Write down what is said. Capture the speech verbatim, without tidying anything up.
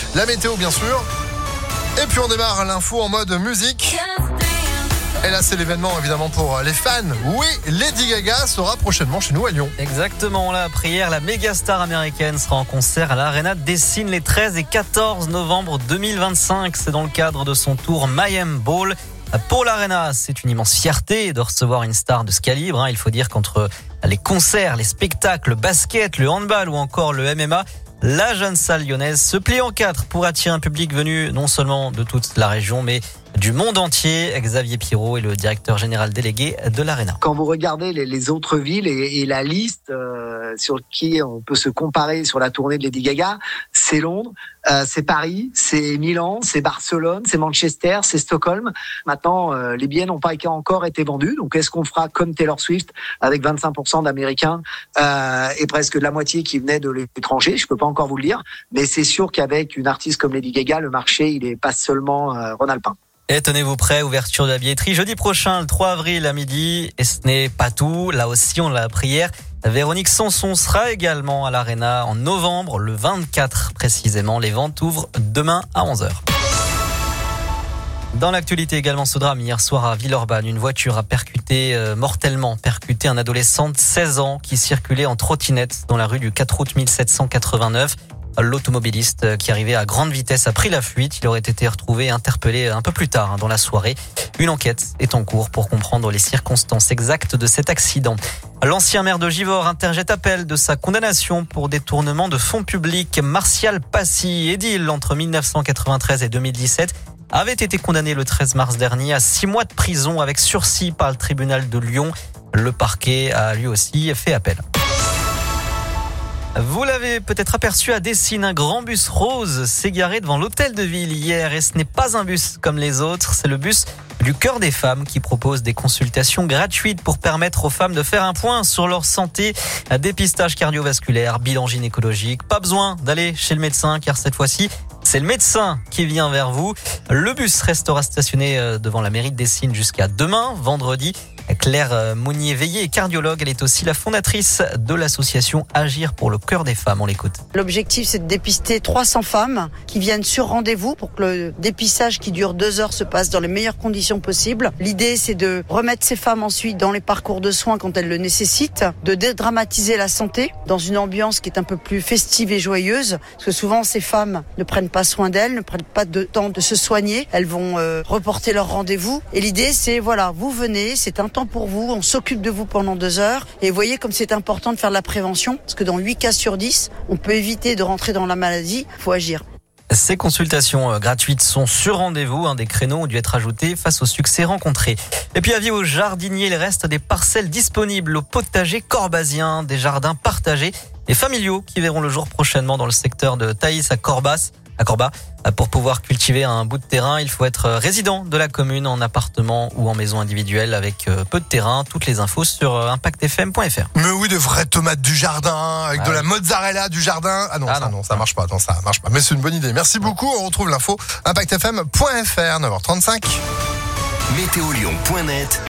La météo, bien sûr. Et puis on démarre l'info en mode musique. Et là, c'est l'événement évidemment pour les fans. Oui, Lady Gaga sera prochainement chez nous à Lyon. Exactement, là, après hier, la méga star américaine sera en concert à l'Arena Dessine les treize et quatorze novembre deux mille vingt-cinq. C'est dans le cadre de son tour Mayhem Ball. Pour l'Arena, c'est une immense fierté de recevoir une star de ce calibre. Il faut dire qu'entre les concerts, les spectacles, le basket, le handball ou encore le M M A, la jeune salle lyonnaise se plie en quatre pour attirer un public venu non seulement de toute la région, mais du monde entier. Xavier Pirot est le directeur général délégué de l'Arena. Quand vous regardez les, les autres villes et, et la liste euh, sur qui on peut se comparer sur la tournée de Lady Gaga, c'est Londres, euh, c'est Paris, c'est Milan, c'est Barcelone, c'est Manchester, c'est Stockholm. Maintenant, euh, les billets n'ont pas encore été vendus. Donc, est-ce qu'on fera comme Taylor Swift avec vingt-cinq pour cent d'Américains euh, et presque la moitié qui venaient de l'étranger? Je peux pas encore vous le dire, mais c'est sûr qu'avec une artiste comme Lady Gaga, le marché il est pas seulement euh, rhône-alpin. Et tenez-vous prêts, ouverture de la billetterie jeudi prochain, le trois avril à midi. Et ce n'est pas tout, là aussi on l'a appris hier. Véronique Sanson sera également à l'Arena en novembre, le vingt-quatre précisément. Les ventes ouvrent demain à onze heures. Dans l'actualité également, ce drame hier soir à Villeurbanne, une voiture a percuté euh, mortellement, percuté un adolescent de seize ans qui circulait en trottinette dans la rue du quatre août mille sept cent quatre-vingt-neuf. L'automobiliste qui arrivait à grande vitesse a pris la fuite. Il aurait été retrouvé et interpellé un peu plus tard dans la soirée. Une enquête est en cours pour comprendre les circonstances exactes de cet accident. L'ancien maire de Givors interjette appel de sa condamnation pour détournement de fonds publics. Martial Passy, édile entre mille neuf cent quatre-vingt-treize et deux mille dix-sept, avait été condamné le treize mars dernier à six mois de prison avec sursis par le tribunal de Lyon. Le parquet a lui aussi fait appel. Vous l'avez peut-être aperçu à Dessine, un grand bus rose s'est garé devant l'hôtel de ville hier. Et ce n'est pas un bus comme les autres, c'est le bus du Cœur des Femmes qui propose des consultations gratuites pour permettre aux femmes de faire un point sur leur santé. Dépistage cardiovasculaire, bilan gynécologique. Pas besoin d'aller chez le médecin car cette fois-ci, c'est le médecin qui vient vers vous. Le bus restera stationné devant la mairie de Dessine jusqu'à demain, vendredi. Claire Monnier-Veillé est cardiologue. Elle est aussi la fondatrice de l'association Agir pour le Cœur des Femmes. On l'écoute. L'objectif, c'est de dépister trois cents femmes qui viennent sur rendez-vous pour que le dépistage qui dure deux heures se passe dans les meilleures conditions possibles. L'idée, c'est de remettre ces femmes ensuite dans les parcours de soins quand elles le nécessitent, de dédramatiser la santé dans une ambiance qui est un peu plus festive et joyeuse, parce que souvent, ces femmes ne prennent pas soin d'elles, ne prennent pas de temps de se soigner. Elles vont euh, reporter leur rendez-vous. Et l'idée, c'est, voilà, vous venez, c'est un temps pour vous, on s'occupe de vous pendant deux heures. Et vous voyez comme c'est important de faire de la prévention, parce que dans huit cas sur dix, on peut éviter de rentrer dans la maladie. Il faut agir. Ces consultations gratuites sont sur rendez-vous. Hein, des créneaux ont dû être ajoutés face au succès rencontré. Et puis avis aux jardiniers, il reste des parcelles disponibles au potager corbasien, des jardins partagés et familiaux qui verront le jour prochainement dans le secteur de Thaïs à Corbas. À Corba. Pour pouvoir cultiver un bout de terrain, il faut être résident de la commune en appartement ou en maison individuelle avec peu de terrain. Toutes les infos sur impact f m point f r. Mais oui, de vraies tomates du jardin, avec ah de oui. la mozzarella du jardin. Ah non, ah ça non, non, ça marche pas. Non, ça marche pas. Mais c'est une bonne idée. Merci beaucoup. On retrouve l'info impact f m point f r, neuf heures trente-cinq. météo lyon point net